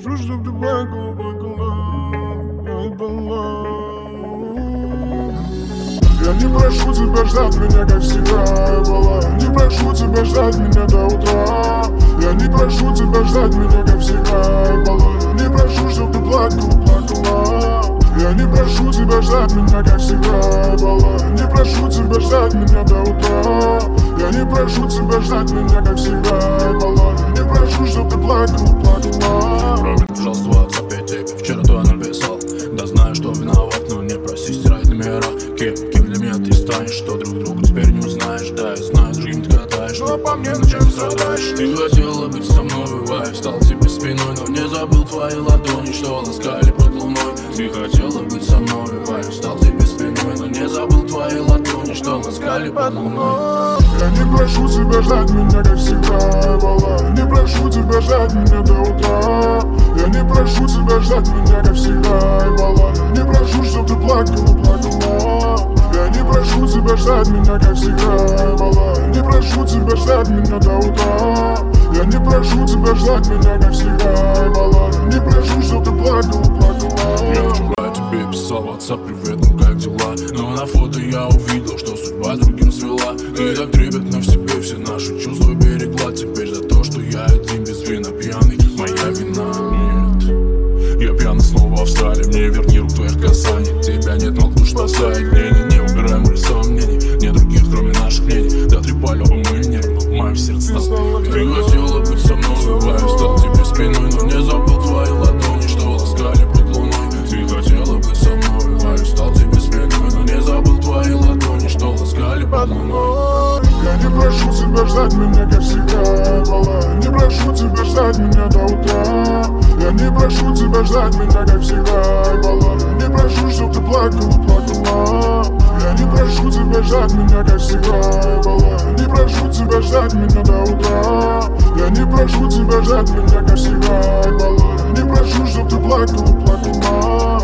прошу, чтоб ты плакала, плакала, ай, была. Я не прошу тебя ждать меня, как всегда, была. Не прошу тебя ждать меня до утра. Я не прошу тебя ждать меня, как всегда, была. Не прошу, чтоб ты плакала, плакала. Я не прошу тебя ждать меня, как всегда, была. Не прошу тебя ждать меня до утра. Я не прошу тебя ждать меня, как всегда, была. Не прошу, чтоб ты плакала, плакала. Пробил, пожалуйста, в WhatsApp, я тебе вчера то написал. Да знаю, что виноват, но не проси стирать номера. Кем для меня ты станешь, что друг другу теперь не узнаешь. Да, я знаю, другим ты катаешь, но по мне ночами страдаешь. Ты хотела быть со мной, бывает, встал тебе спиной, но не забыл твои ладони, что ласкали под луной. Ты хотела быть со мной, бывает, встал тебе спиной, но не забыл твои ладони, что ласкали под луной. Я не прошу тебя ждать меня, как всегда, была. Не прошу тебя ждать меня до утра. Я не прошу тебя ждать меня, как всегда, была. Не прошу, чтоб ты плакала, плакала. Я не прошу тебя ждать меня, как всегда, была. Не прошу тебя ждать меня до утра. Я не прошу тебя ждать меня, как всегда, была. Не прошу, чтоб ты плакала, плакала. Я вчера тебе писал в WhatsApp, привет, ну как дела? Но на фото я увидел, что судьба другим свела. Ты так трепетно в себе все наши чувства берегла. Теперь за то, что я один без вина пьяный, моя вина нет. Я пьяный снова в Австралии, мне верни рук твоих касаний. Тебя нет, но душ спасает мнение. Не убираем мои сомнений, нет других, кроме наших мнений. Да трепали оба мы нервы, в моем сердце стал. Ты хотела быть со мной, бываю, встал тебе спиной, но не забыл твои ладони, что ласкали под луной. Ты хотела быть со мной, бываю, встал тебе спиной, но не забыл твои ладони, что ласкали под луной. Я не прошу тебя ждать меня, как всегда, была. Не прошу тебя ждать меня до утра. Я не прошу тебя ждать меня, как всегда, была. Не прошу, чтоб ты плакала, плакала. Я не прошу тебя ждать меня, как всегда, была. Не прошу тебя ждать меня до утра. Я не прошу тебя ждать меня, как всегда, была. Не прошу, чтоб ты плакала, плакала.